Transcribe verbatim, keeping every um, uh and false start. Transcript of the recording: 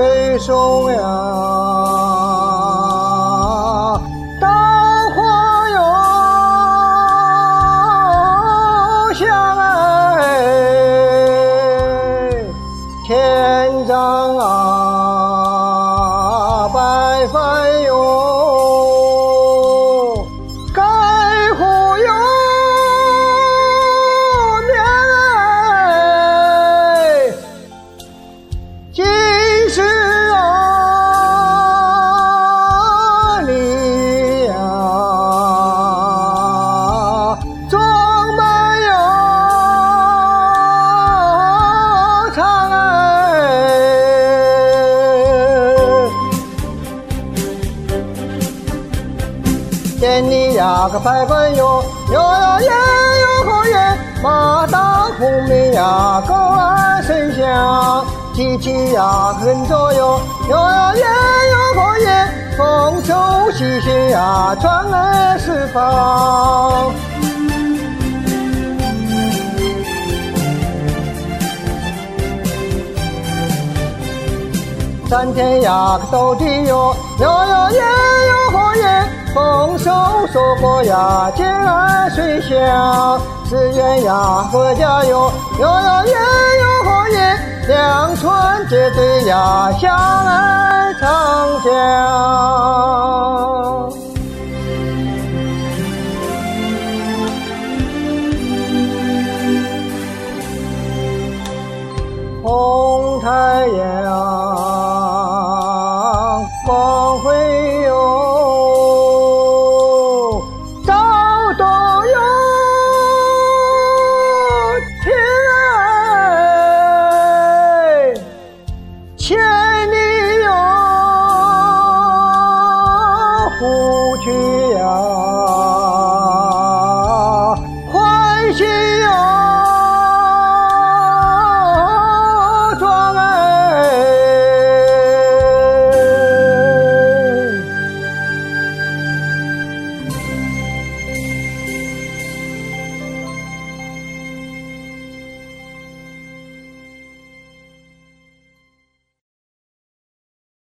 水松呀，稻花哟香哎，天上啊白帆哟，盖户哟面哎，今时啊你呀装扮哟长哎，见你呀个白帆哟，哟哟耶哟吼耶，马当红梅呀，狗儿伸香，机器呀跟着哟，哟哟耶哟吼耶，丰收喜庆呀，传来四方。三天呀个斗地哟，哟哟耶哟吼耶，丰收收获呀，节儿水乡，四月呀合家哟，哟哟耶哟吼耶，两村结对呀，相爱长相。红太阳光辉哟，照东哟天哎，千里哟湖去呀。